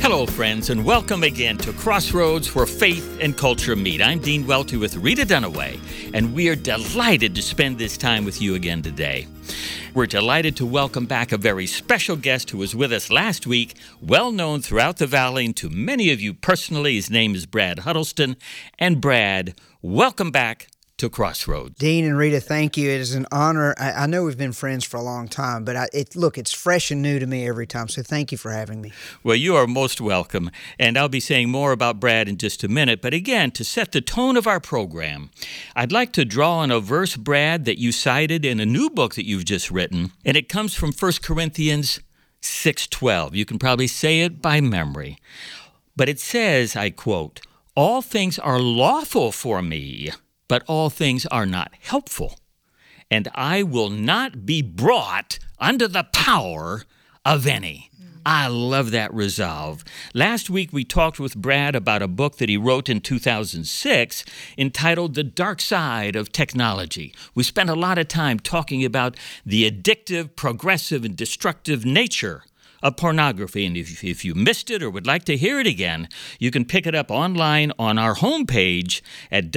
Hello, friends, and welcome again to Crossroads, where faith and culture meet. I'm Dean Welty with Rita Dunaway, and we are delighted to spend this time with you again today. We're delighted to welcome back a very special guest who was with us last week, well known throughout the Valley and to many of you personally. His name is Brad Huddleston. And Brad, welcome back to Crossroads. Dean and Rita, thank you. It is an honor. I know we've been friends for a long time, but it's fresh and new to me every time, so thank you for having me. Well, you are most welcome, and I'll be saying more about Brad in just a minute. But again, to set the tone of our program, I'd like to draw on a verse, Brad, that you cited in a new book that you've just written, and it comes from 1 Corinthians 6:12. You can probably say it by memory. But it says, I quote, "All things are lawful for me, but all things are not helpful, and I will not be brought under the power of any." I love that resolve. Last week we talked with Brad about a book that he wrote in 2006 entitled The Dark Side of Technology. We spent a lot of time talking about the addictive, progressive, and destructive nature of pornography. And if you missed it or would like to hear it again, you can pick it up online on our homepage at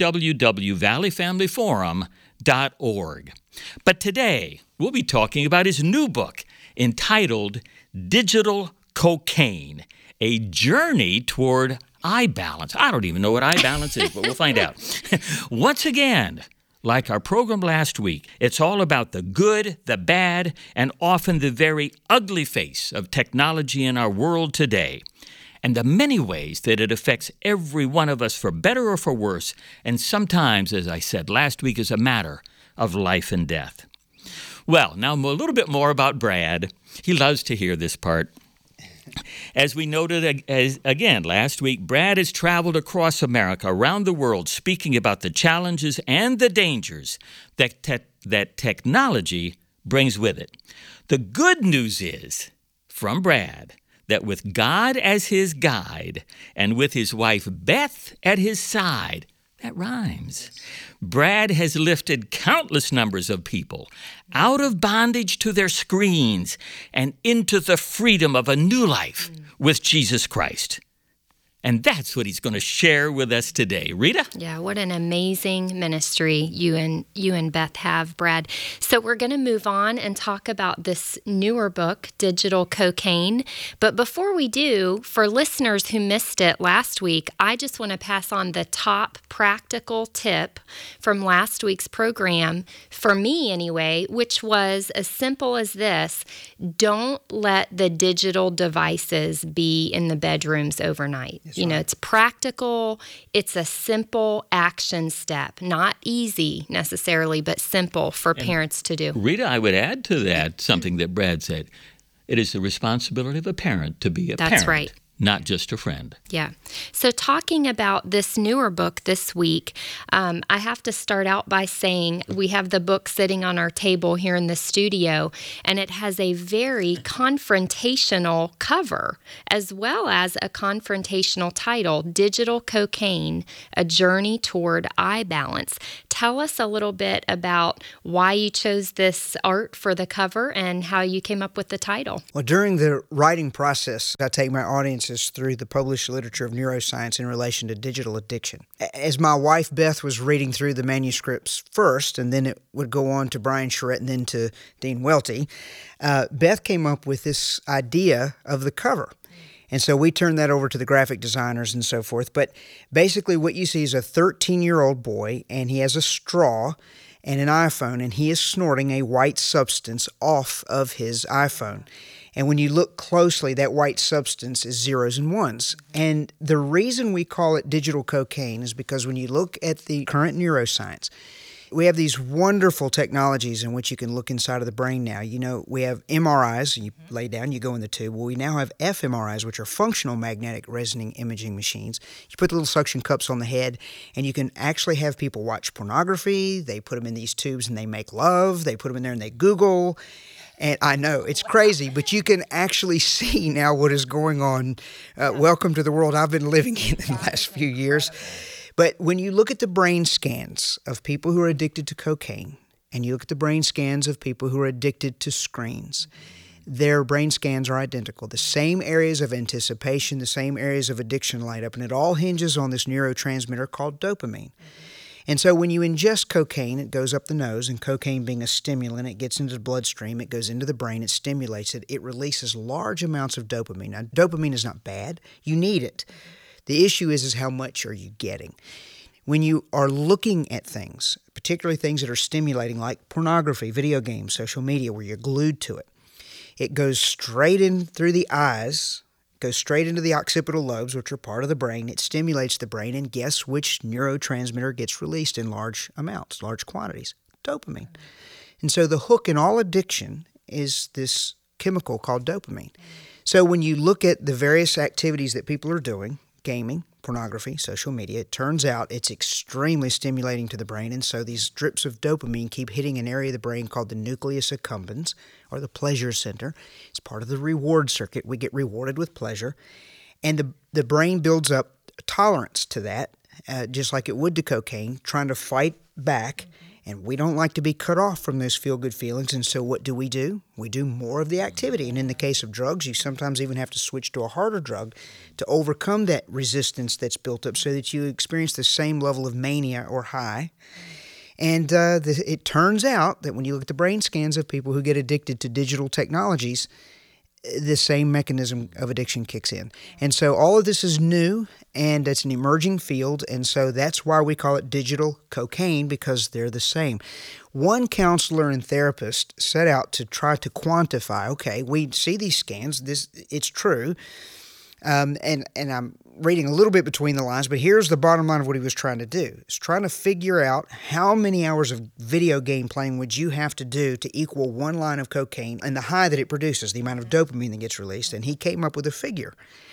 www.valleyfamilyforum.org. But today, we'll be talking about his new book entitled Digital Cocaine, A Journey Toward Eye Balance. I don't even know what eye balance is, but we'll find out. Once again, like our program last week, it's all about the good, the bad, and often the very ugly face of technology in our world today, and the many ways that it affects every one of us for better or for worse, and sometimes, as I said last week, is a matter of life and death. Well, now a little bit more about Brad. He loves to hear this part. As we noted again last week, Brad has traveled across America, around the world, speaking about the challenges and the dangers that technology brings with it. The good news is, from Brad, that with God as his guide and with his wife Beth at his side, that rhymes, Brad has lifted countless numbers of people out of bondage to their screens and into the freedom of a new life with Jesus Christ. And that's what he's going to share with us today. Rita? Yeah, what an amazing ministry you and Beth have, Brad. So we're going to move on and talk about this newer book, Digital Cocaine. But before we do, for listeners who missed it last week, I just want to pass on the top practical tip from last week's program, for me anyway, which was as simple as this: don't let the digital devices be in the bedrooms overnight. That's right. It's practical. It's a simple action step. Not easy necessarily, but simple for parents to do. Rita, I would add to that something that Brad said. It is the responsibility of a parent to be a parent. That's right. Not just a friend. Yeah. So talking about this newer book this week, I have to start out by saying we have the book sitting on our table here in the studio, and it has a very confrontational cover as well as a confrontational title, Digital Cocaine, A Journey Toward Eye Balance. Tell us a little bit about why you chose this art for the cover and how you came up with the title. Well, during the writing process, I take my audiences through the published literature of neuroscience in relation to digital addiction. As my wife Beth was reading through the manuscripts first, and then it would go on to Brian Charette and then to Dean Welty, Beth came up with this idea of the cover. And so we turned that over to the graphic designers and so forth. But basically what you see is a 13-year-old boy, and he has a straw and an iPhone, and he is snorting a white substance off of his iPhone. And when you look closely, that white substance is zeros and ones. And the reason we call it digital cocaine is because when you look at the current neuroscience, we have these wonderful technologies in which you can look inside of the brain now. We have MRIs, you lay down, you go in the tube. Well, we now have fMRIs, which are functional magnetic resonance imaging machines. You put the little suction cups on the head, and you can actually have people watch pornography. They put them in these tubes, and they make love. They put them in there, and they Google. And I know, it's crazy, but you can actually see now what is going on. Welcome to the world I've been living in the last few years. But when you look at the brain scans of people who are addicted to cocaine, and you look at the brain scans of people who are addicted to screens, their brain scans are identical. The same areas of anticipation, the same areas of addiction light up, and it all hinges on this neurotransmitter called dopamine. And so when you ingest cocaine, it goes up the nose, and cocaine being a stimulant, it gets into the bloodstream, it goes into the brain, it stimulates it, it releases large amounts of dopamine. Now, dopamine is not bad. You need it. The issue is how much are you getting? When you are looking at things, particularly things that are stimulating like pornography, video games, social media, where you're glued to it, it goes straight in through the eyes, goes straight into the occipital lobes, which are part of the brain. It stimulates the brain, and guess which neurotransmitter gets released in large amounts, large quantities? Dopamine. And so the hook in all addiction is this chemical called dopamine. So when you look at the various activities that people are doing, gaming, pornography, social media, it turns out it's extremely stimulating to the brain, and so these drips of dopamine keep hitting an area of the brain called the nucleus accumbens, or the pleasure center. It's part of the reward circuit. We get rewarded with pleasure, and the brain builds up tolerance to that, just like it would to cocaine, trying to fight back. And we don't like to be cut off from those feel-good feelings, and so what do? We do more of the activity. And in the case of drugs, you sometimes even have to switch to a harder drug to overcome that resistance that's built up so that you experience the same level of mania or high. And it turns out that when you look at the brain scans of people who get addicted to digital technologies, the same mechanism of addiction kicks in. And so all of this is new, and it's an emerging field, and so that's why we call it digital cocaine, because they're the same. One counselor and therapist set out to try to quantify, okay, we see these scans, it's true, and I'm reading a little bit between the lines, but here's the bottom line of what he was trying to do. He's trying to figure out how many hours of video game playing would you have to do to equal one line of cocaine and the high that it produces, the amount of dopamine that gets released, and he came up with a figure.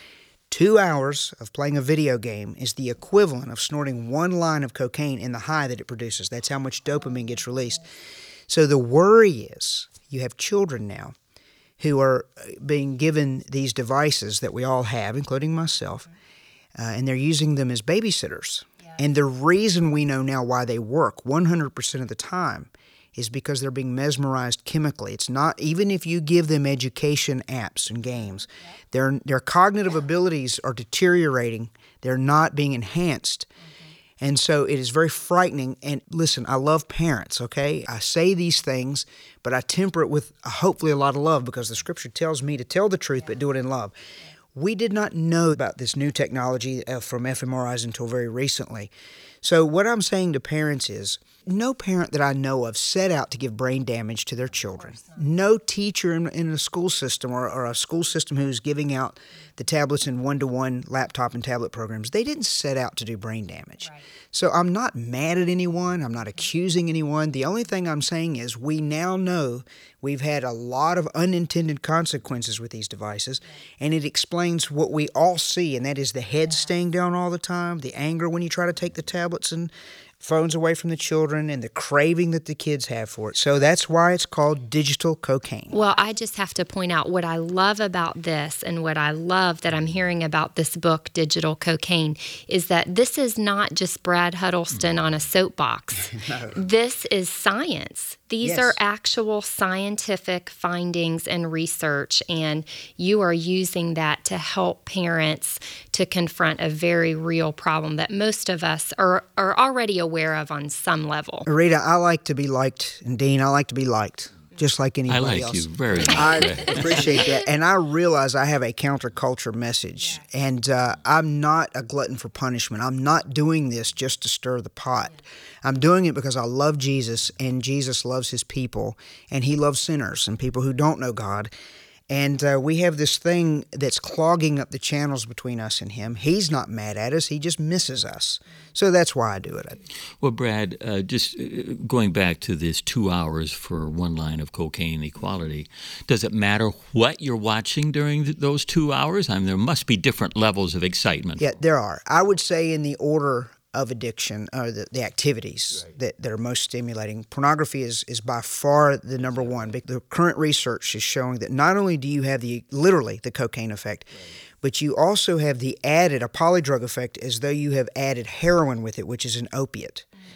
2 hours of playing a video game is the equivalent of snorting one line of cocaine in the high that it produces. That's how much dopamine gets released. So the worry is you have children now who are being given these devices that we all have, including myself, and they're using them as babysitters. Yeah. And the reason we know now why they work 100% of the time is because they're being mesmerized chemically. It's not, even if you give them education apps and games, their cognitive abilities are deteriorating. They're not being enhanced. And so it is very frightening. And listen, I love parents, okay? I say these things, but I temper it with hopefully a lot of love, because the Scripture tells me to tell the truth, but do it in love. We did not know about this new technology from fMRIs until very recently. So what I'm saying to parents is, no parent that I know of set out to give brain damage to their children. No teacher in a school system or a school system who's giving out the tablets in one-to-one laptop and tablet programs, they didn't set out to do brain damage. Right. So I'm not mad at anyone. I'm not accusing anyone. The only thing I'm saying is we now know we've had a lot of unintended consequences with these devices, and it explains what we all see, and that is the head staying down all the time, the anger when you try to take the tablets and phones away from the children, and the craving that the kids have for it. So that's why it's called digital cocaine. Well, I just have to point out what I love about this, and what I love that I'm hearing about this book, Digital Cocaine, is that this is not just Brad Huddleston on a soapbox. No. This is science. These are actual scientific findings and research, and you are using that to help parents to confront a very real problem that most of us are already aware of on some level. Rita, I like to be liked, and Dean, I like to be liked, just like anybody else. I like you very much. I appreciate that, and I realize I have a counterculture message, and I'm not a glutton for punishment. I'm not doing this just to stir the pot. I'm doing it because I love Jesus, and Jesus loves his people, and he loves sinners and people who don't know God. And we have this thing that's clogging up the channels between us and him. He's not mad at us. He just misses us. So that's why I do it. Well, Brad, just going back to this 2 hours for one line of cocaine equality, does it matter what you're watching during those 2 hours? I mean, there must be different levels of excitement. Yeah, there are. I would say in the order of addiction, or the activities that are most stimulating, pornography is by far the number one. The current research is showing that not only do you have literally the cocaine effect, but you also have a polydrug effect, as though you have added heroin with it, which is an opiate.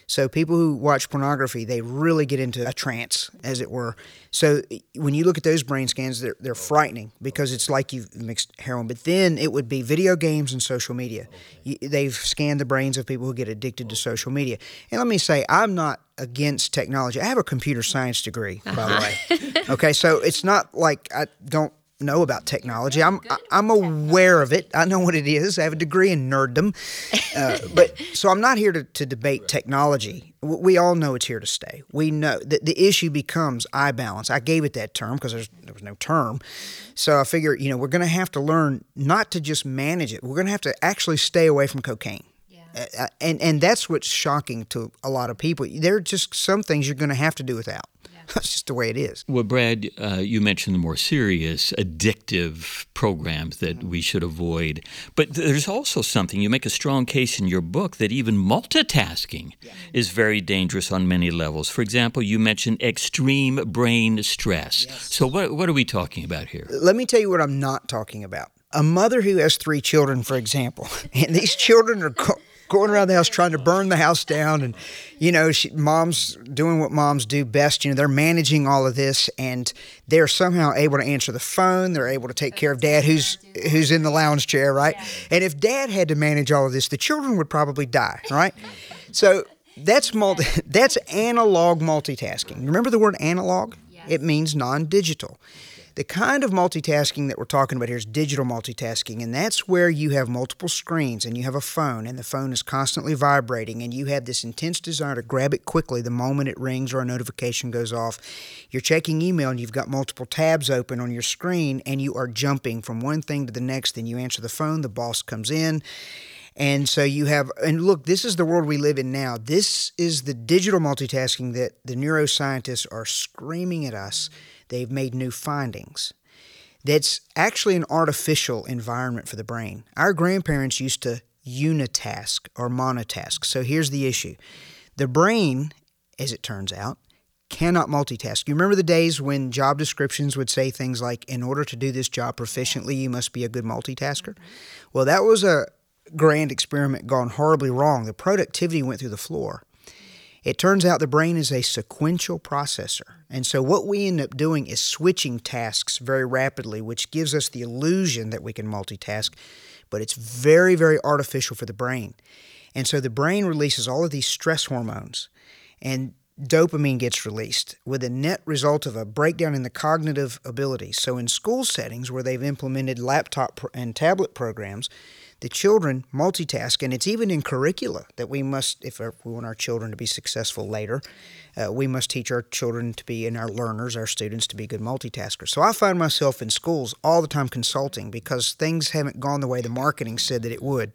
So people who watch pornography, they really get into a trance, as it were. So when you look at those brain scans, they're frightening because it's like you've mixed heroin. But then it would be video games and social media. They've scanned the brains of people who get addicted to social media. And let me say, I'm not against technology. I have a computer science degree, by the way. Okay, so it's not like I don't know about technology. I'm aware of it. I know what it is. I have a degree in nerddom. But so I'm not here to debate technology. We all know it's here to stay. We know that the issue becomes eye balance. I gave it that term because there was no term. So I figure, we're going to have to learn not to just manage it. We're going to have to actually stay away from cocaine. Yeah. And that's what's shocking to a lot of people. There are just some things you're going to have to do without. That's just the way it is. Well, Brad, you mentioned the more serious, addictive programs that we should avoid. But there's also something, you make a strong case in your book that even multitasking is very dangerous on many levels. For example, you mentioned extreme brain stress. Yes. So what are we talking about here? Let me tell you what I'm not talking about. A mother who has 3 children, for example, and these children are going around the house trying to burn the house down, and mom's doing what moms do best. They're managing all of this, and they're somehow able to answer the phone. They're able to take care of Dad, who's in the lounge chair, right? Yeah. And if Dad had to manage all of this, the children would probably die, right? So that's analog multitasking. Remember the word analog? Yes. It means non-digital. The kind of multitasking that we're talking about here is digital multitasking, and that's where you have multiple screens and you have a phone, and the phone is constantly vibrating, and you have this intense desire to grab it quickly the moment it rings or a notification goes off. You're checking email, and you've got multiple tabs open on your screen, and you are jumping from one thing to the next. Then you answer the phone, the boss comes in. And so you have, and look, this is the world we live in now. This is the digital multitasking that the neuroscientists are screaming at us. They've made new findings. That's actually an artificial environment for the brain. Our grandparents used to unitask or monotask. So here's the issue. The brain, as it turns out, cannot multitask. You remember the days when job descriptions would say things like, in order to do this job proficiently, you must be a good multitasker? Well, that was a grand experiment gone horribly wrong. The productivity went through the floor. It turns out the brain is a sequential processor. And so what we end up doing is switching tasks very rapidly, which gives us the illusion that we can multitask, but it's very, very artificial for the brain. And so the brain releases all of these stress hormones, and dopamine gets released with a net result of a breakdown in the cognitive abilities. So in school settings where they've implemented laptop and tablet programs, the children multitask, and it's even in curricula that we must, if we want our children to be successful later, we must teach our children to be, and our learners, our students, to be good multitaskers. So I find myself in schools all the time consulting because things haven't gone the way the marketing said that it would.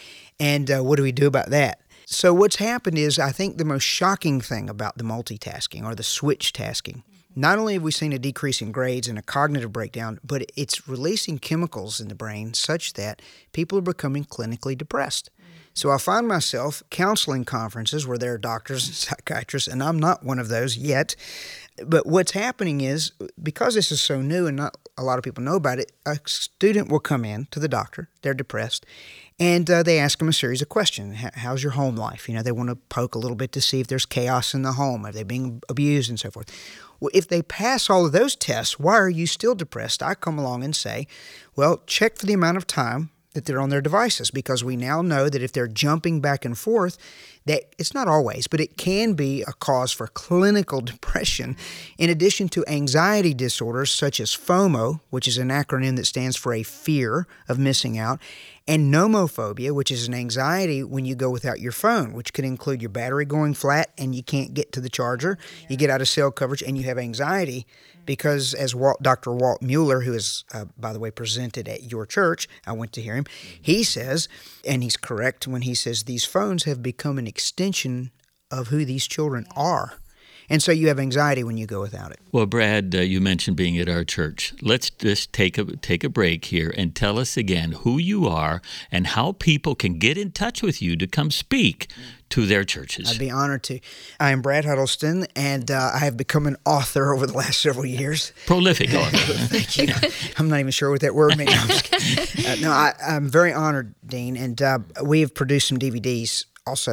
And what do we do about that? So what's happened is, I think the most shocking thing about the multitasking or the switch tasking, not only have we seen a decrease in grades and a cognitive breakdown, but it's releasing chemicals in the brain such that people are becoming clinically depressed. So I find myself counseling conferences where there are doctors and psychiatrists, and I'm not one of those yet. But what's happening is, because this is so new and not a lot of people know about it, a student will come in to the doctor, they're depressed, and they ask them a series of questions. How's your home life? They want to poke a little bit to see if there's chaos in the home. Are they being abused and so forth? Well, if they pass all of those tests, why are you still depressed? I come along and say, well, check for the amount of time that they're on their devices, because we now know that if they're jumping back and forth, that it's not always, but it can be a cause for clinical depression, in addition to anxiety disorders such as FOMO, which is an acronym that stands for a fear of missing out, and nomophobia, which is an anxiety when you go without your phone, which could include your battery going flat and you can't get to the charger, you get out of cell coverage, and you have anxiety because, as Dr. Walt Mueller, who is, by the way, presented at your church, I went to hear him, he says, and he's correct when he says these phones have become an extension of who these children are. And so you have anxiety when you go without it. Well, Brad, you mentioned being at our church. Let's just take a break here and tell us again who you are and how people can get in touch with you to come speak to their churches. I'd be honored to. I am Brad Huddleston, and I have become an author over the last several years. Prolific author. Thank you. I'm not even sure what that word means. I'm very honored, Dean, and we have produced some DVDs also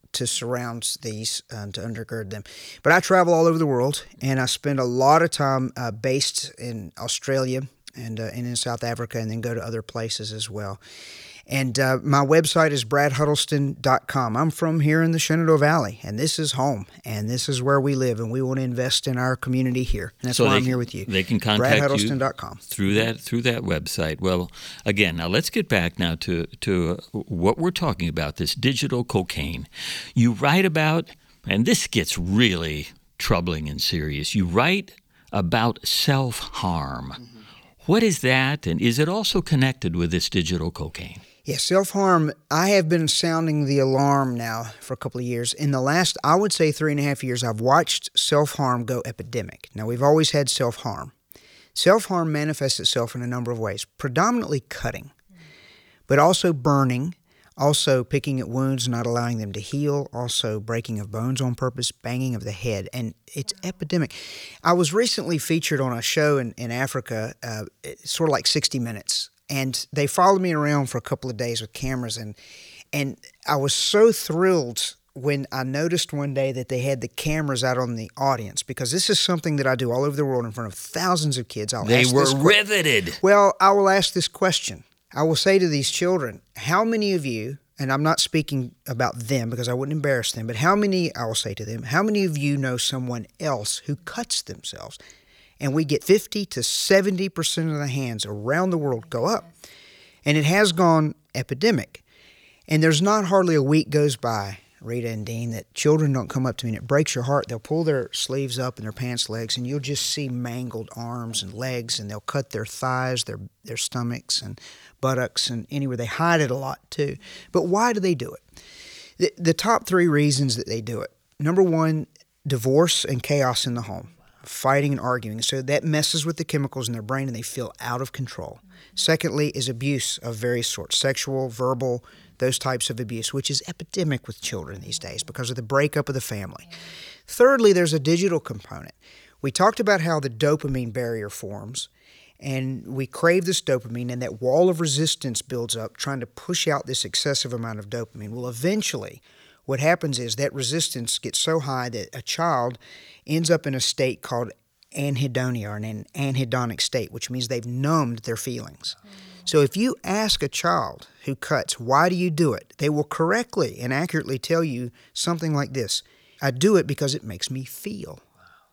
to surround these to undergird them. But I travel all over the world, and I spend a lot of time based in Australia and in South Africa, and then go to other places as well. And my website is bradhuddleston.com. I'm from here in the Shenandoah Valley, and this is home, and this is where we live, and we want to invest in our community here. And that's why I'm here with you. They can contact bradhuddleston.com. you through that website. Well, again, now let's get back now to what we're talking about, this digital cocaine. You write about, and this gets really troubling and serious, you write about self-harm. Mm-hmm. What is that, and is it also connected with this digital cocaine? Yeah, self-harm, I have been sounding the alarm now for a couple of years. In the last, I would say 3.5 years, I've watched self-harm go epidemic. Now, we've always had self-harm. Self-harm manifests itself in a number of ways, predominantly cutting, but also burning, also picking at wounds, not allowing them to heal, also breaking of bones on purpose, banging of the head, and it's epidemic. I was recently featured on a show in Africa, sort of like 60 Minutes, and they followed me around for a couple of days with cameras, and I was so thrilled when I noticed one day that they had the cameras out on the audience, because this is something that I do all over the world in front of thousands of kids. They were riveted. Well, I will ask this question. I will say to these children, how many of you, and I'm not speaking about them because I wouldn't embarrass them, but I will say to them, how many of you know someone else who cuts themselves? And we get 50 to 70% of the hands around the world go up. And it has gone epidemic. And there's not hardly a week goes by, Rita and Dean, that children don't come up to me, and it breaks your heart. They'll pull their sleeves up and their pants legs, and you'll just see mangled arms and legs, and they'll cut their thighs, their stomachs and buttocks, and anywhere. They hide it a lot too. But why do they do it? The top 3 reasons that they do it. Number 1, divorce and chaos in the home, fighting and arguing. So that messes with the chemicals in their brain, and they feel out of control. Secondly is abuse of various sorts, sexual, verbal, those types of abuse, which is epidemic with children these days because of the breakup of the family. Thirdly, there's a digital component. We talked about how the dopamine barrier forms, and we crave this dopamine, and that wall of resistance builds up trying to push out this excessive amount of dopamine. Well, eventually, what happens is that resistance gets so high that a child ends up in a state called anhedonia, or an anhedonic state, which means they've numbed their feelings. So if you ask a child who cuts, why do you do it? They will correctly and accurately tell you something like this: I do it because it makes me feel.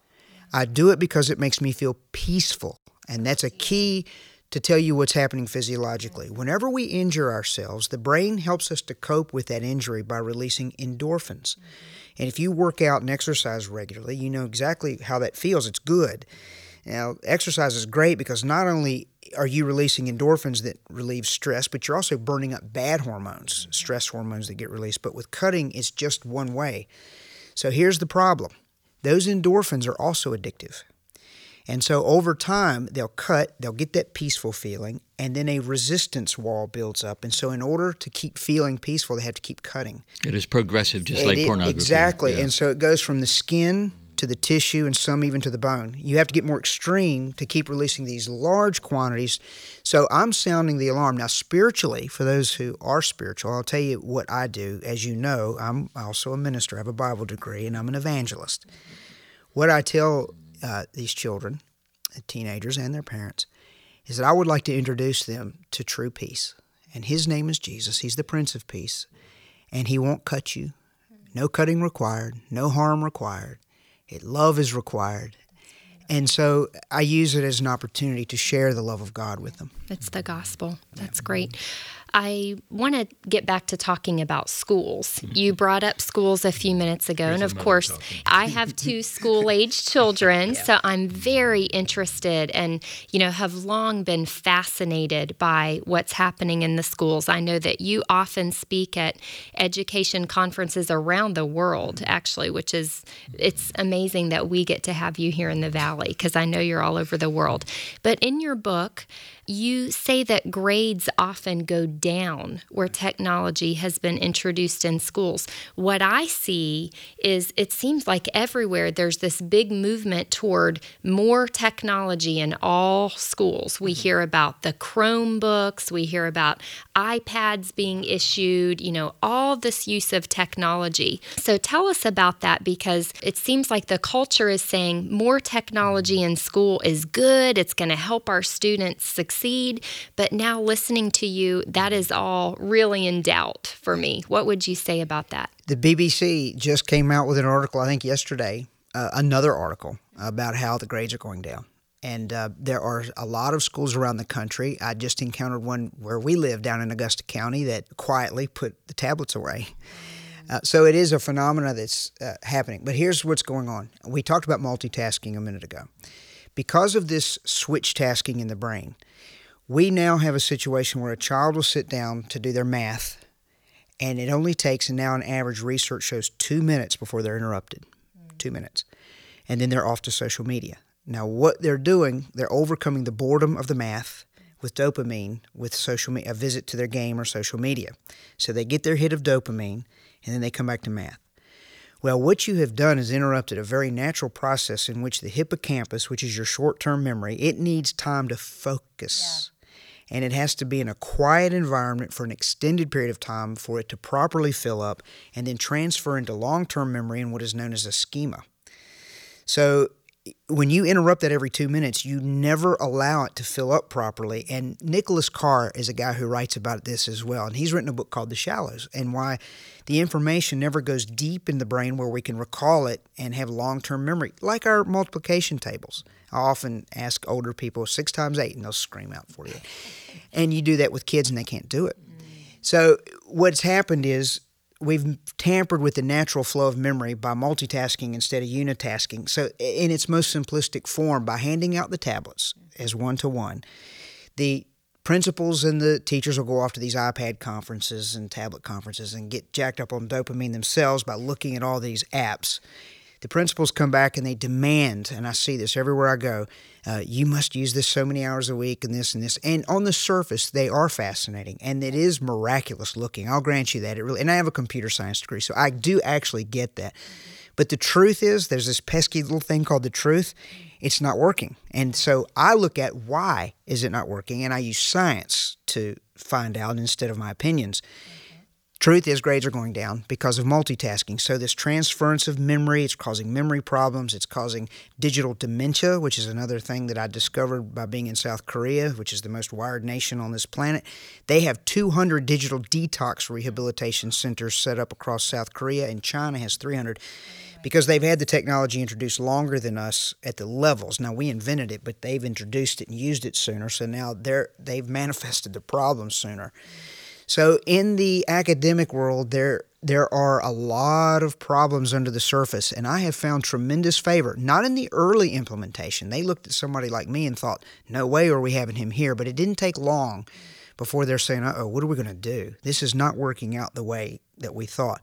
I do it because it makes me feel peaceful. And that's a key to tell you what's happening physiologically. Whenever we injure ourselves, the brain helps us to cope with that injury by releasing endorphins. And if you work out and exercise regularly, you know exactly how that feels. It's good. Now, exercise is great because not only are you releasing endorphins that relieve stress, but you're also burning up bad hormones, stress hormones that get released. But with cutting, it's just one way. So here's the problem. Those endorphins are also addictive. And so over time, they'll cut, they'll get that peaceful feeling, and then a resistance wall builds up. And so in order to keep feeling peaceful, they have to keep cutting. It is progressive, just like pornography. Exactly. Yeah. And so it goes from the skin to the tissue and some even to the bone. You have to get more extreme to keep releasing these large quantities. So I'm sounding the alarm. Now, spiritually, for those who are spiritual, I'll tell you what I do. As you know, I'm also a minister. I have a Bible degree, and I'm an evangelist. What I tell these children, teenagers and their parents, is that I would like to introduce them to true peace. And his name is Jesus. He's the Prince of Peace. And he won't cut you. No cutting required. No harm required. Love is required. And so I use it as an opportunity to share the love of God with them. It's the gospel. That's great. I want to get back to talking about schools. You brought up schools a few minutes ago, and of course, I have 2 school-age children, so I'm very interested and, have long been fascinated by what's happening in the schools. I know that you often speak at education conferences around the world, actually, it's amazing that we get to have you here in the Valley. Valley, because I know you're all over the world. But in your book, you say that grades often go down where technology has been introduced in schools. What I see is it seems like everywhere there's this big movement toward more technology in all schools. We hear about the Chromebooks, we hear about iPads being issued, all this use of technology. So tell us about that, because it seems like the culture is saying more technology in school is good, it's going to help our students succeed. But now listening to you, that is all really in doubt for me. What would you say about that? The BBC just came out with an article, I think yesterday, another article about how the grades are going down. And there are a lot of schools around the country. I just encountered one where we live down in Augusta County that quietly put the tablets away. So it is a phenomenon that's happening. But here's what's going on. We talked about multitasking a minute ago. Because of this switch tasking in the brain, we now have a situation where a child will sit down to do their math, and it only takes, and now an average research shows, 2 minutes before they're interrupted. 2 minutes. And then they're off to social media. Now what they're doing, they're overcoming the boredom of the math with dopamine, with social media, a visit to their game or social media. So they get their hit of dopamine, and then they come back to math. Well, what you have done is interrupted a very natural process in which the hippocampus, which is your short-term memory, it needs time to focus. Yeah. And it has to be in a quiet environment for an extended period of time for it to properly fill up and then transfer into long-term memory in what is known as a schema. So when you interrupt that every 2 minutes, you never allow it to fill up properly. And Nicholas Carr is a guy who writes about this as well. And he's written a book called The Shallows, and why the information never goes deep in the brain where we can recall it and have long-term memory, like our multiplication tables. I often ask older people 6 times 8, and they'll scream out 48. And you do that with kids, and they can't do it. So what's happened is we've tampered with the natural flow of memory by multitasking instead of unitasking. So in its most simplistic form, by handing out the tablets as one-to-one, the principals and the teachers will go off to these iPad conferences and tablet conferences and get jacked up on dopamine themselves by looking at all these apps. The principals come back and they demand, and I see this everywhere I go, you must use this so many hours a week and this and this. And on the surface, they are fascinating, and it is miraculous looking. I'll grant you that. And I have a computer science degree, so I do actually get that. But the truth is, there's this pesky little thing called the truth. It's not working. And so I look at why is it not working, and I use science to find out instead of my opinions. Truth is, grades are going down because of multitasking. So this transference of memory, it's causing memory problems. It's causing digital dementia, which is another thing that I discovered by being in South Korea, which is the most wired nation on this planet. They have 200 digital detox rehabilitation centers set up across South Korea, and China has 300 because they've had the technology introduced longer than us at the levels. Now, we invented it, but they've introduced it and used it sooner, so now they've manifested the problem sooner. So in the academic world, there are a lot of problems under the surface, and I have found tremendous favor, not in the early implementation. They looked at somebody like me and thought, no way are we having him here, but it didn't take long before they're saying, uh-oh, what are we going to do? This is not working out the way that we thought.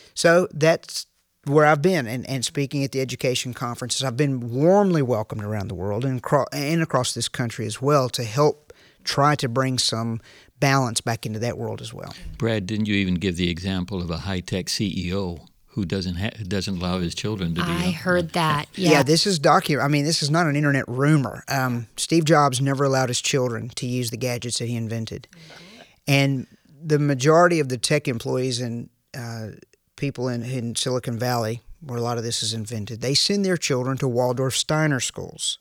So that's where I've been, and speaking at the education conferences. I've been warmly welcomed around the world and across this country as well to help try to bring some balance back into that world as well. Brad, didn't you even give the example of a high-tech CEO who doesn't allow his children to be? I heard that. Yeah, this is documented. I mean, this is not an internet rumor. Steve Jobs never allowed his children to use the gadgets that he invented, and the majority of the tech employees and people in Silicon Valley, where a lot of this is invented, they send their children to Waldorf Steiner schools.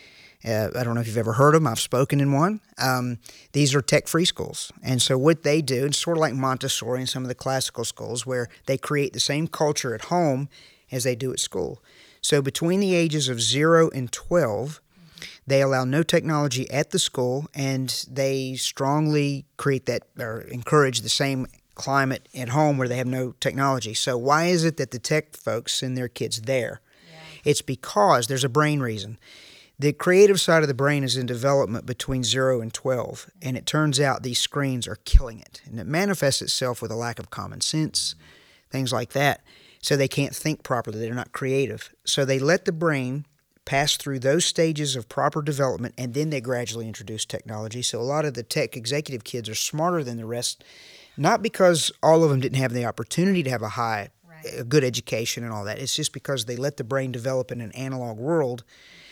I don't know if you've ever heard of them. I've spoken in one. These are tech-free schools. And so what they do, it's sort of like Montessori and some of the classical schools, where they create the same culture at home as they do at school. So between the ages of 0 and 12, they allow no technology at the school, and they strongly create that or encourage the same climate at home where they have no technology. So why is it that the tech folks send their kids there? Yeah. It's because there's a brain reason. The creative side of the brain is in development between 0 and 12, and it turns out these screens are killing it. And it manifests itself with a lack of common sense, things like that. So they can't think properly. They're not creative. So they let the brain pass through those stages of proper development, and then they gradually introduce technology. So a lot of the tech executive kids are smarter than the rest, not because all of them didn't have the opportunity to have a good education and all that. It's just because they let the brain develop in an analog world.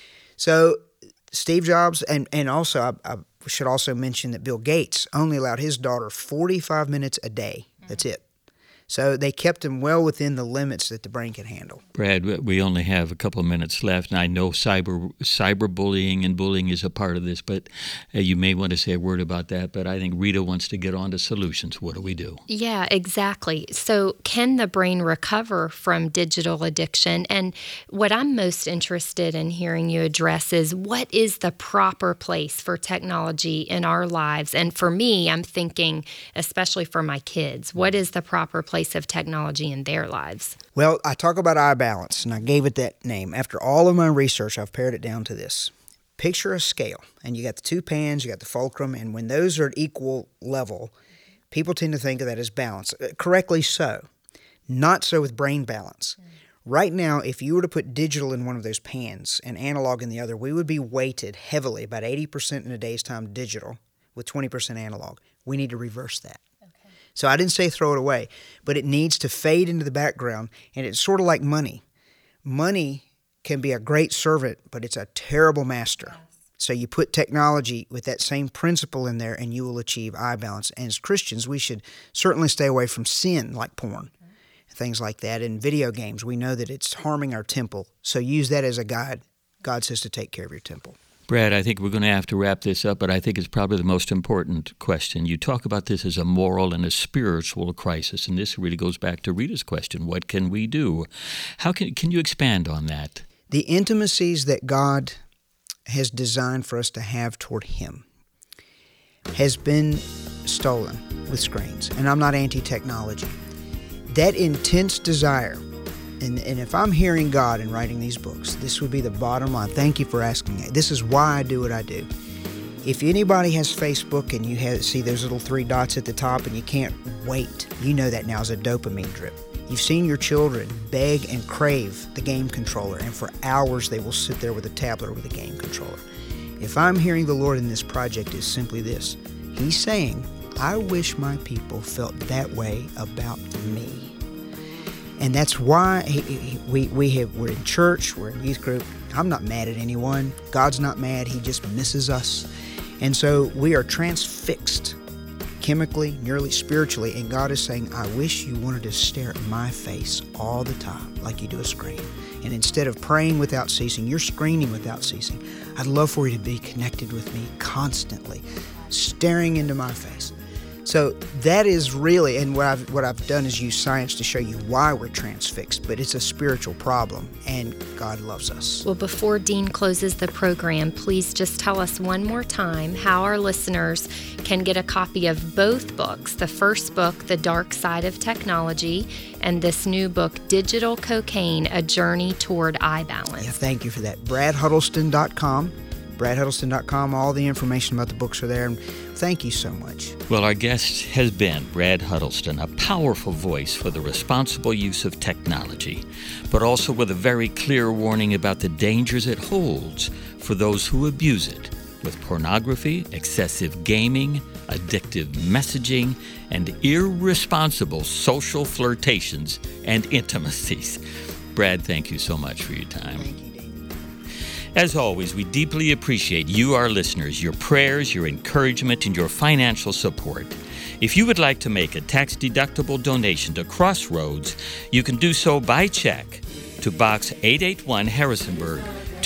So Steve Jobs, and also I should also mention that Bill Gates only allowed his daughter 45 minutes a day. That's it. So they kept him well within the limits that the brain can handle. Brad, we only have a couple of minutes left, and I know cyberbullying and bullying is a part of this, but you may want to say a word about that. But I think Rita wants to get on to solutions. What do we do? Yeah, exactly. So can the brain recover from digital addiction? And what I'm most interested in hearing you address is, what is the proper place for technology in our lives? And for me, I'm thinking, especially for my kids, what is the proper place of technology in their lives? Well, I talk about iBalance, and I gave it that name. After all of my research, I've pared it down to this. Picture a scale, and you got the two pans, you got the fulcrum, and when those are at equal level, people tend to think of that as balance. Correctly so. Not so with brain balance. Right now, if you were to put digital in one of those pans and analog in the other, we would be weighted heavily, about 80% in a day's time digital, with 20% analog. We need to reverse that. So I didn't say throw it away, but it needs to fade into the background, and it's sort of like money. Money can be a great servant, but it's a terrible master. Yes. So you put technology with that same principle in there, and you will achieve iBalance. And as Christians, we should certainly stay away from sin like porn, things like that. In video games, we know that it's harming our temple, so use that as a guide. God says to take care of your temple. Brad, I think we're going to have to wrap this up, but I think it's probably the most important question. You talk about this as a moral and a spiritual crisis, and this really goes back to Rita's question. What can we do? How can you expand on that? The intimacies that God has designed for us to have toward Him has been stolen with screens, and I'm not anti-technology. That intense desire, and if I'm hearing God and writing these books, this would be the bottom line. Thank you for asking me. This is why I do what I do. If anybody has Facebook and you see those little 3 dots at the top and you can't wait, you know that now is a dopamine drip. You've seen your children beg and crave the game controller, and for hours they will sit there with a tablet or with a game controller. If I'm hearing the Lord in this project, is simply this. He's saying, I wish my people felt that way about me. And that's why we're in church, we're in youth group. I'm not mad at anyone. God's not mad. He just misses us. And so we are transfixed chemically, nearly spiritually, and God is saying, I wish you wanted to stare at my face all the time like you do a screen. And instead of praying without ceasing, you're screening without ceasing. I'd love for you to be connected with me constantly, staring into my face. So that is really, and what I've done is use science to show you why we're transfixed, but it's a spiritual problem, and God loves us. Well, before Dean closes the program, please just tell us one more time how our listeners can get a copy of both books. The first book, The Dark Side of Technology, and this new book, Digital Cocaine, A Journey Toward iBalance. Yeah, thank you for that. BradHuddleston.com. BradHuddleston.com. All the information about the books are there. And thank you so much. Well, our guest has been Brad Huddleston, a powerful voice for the responsible use of technology, but also with a very clear warning about the dangers it holds for those who abuse it, with pornography, excessive gaming, addictive messaging, and irresponsible social flirtations and intimacies. Brad, thank you so much for your time. Thank you. As always, we deeply appreciate you, our listeners, your prayers, your encouragement, and your financial support. If you would like to make a tax-deductible donation to Crossroads, you can do so by check to Box 881, Harrisonburg,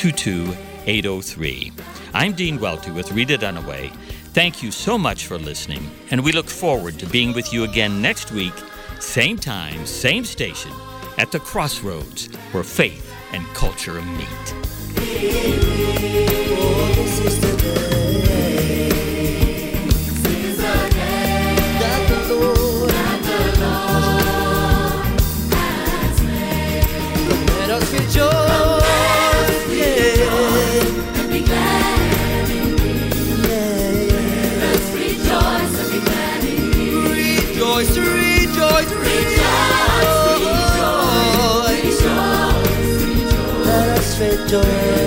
22803. I'm Dean Welty with Rita Dunaway. Thank you so much for listening, and we look forward to being with you again next week, same time, same station, at the Crossroads, where faith and culture meet. This is the day. This is the day that the Lord has made. Let us rejoice, and be glad in it. Let us rejoice and be glad in it. Rejoice, rejoice, rejoice, rejoice, rejoice. Let us rejoice.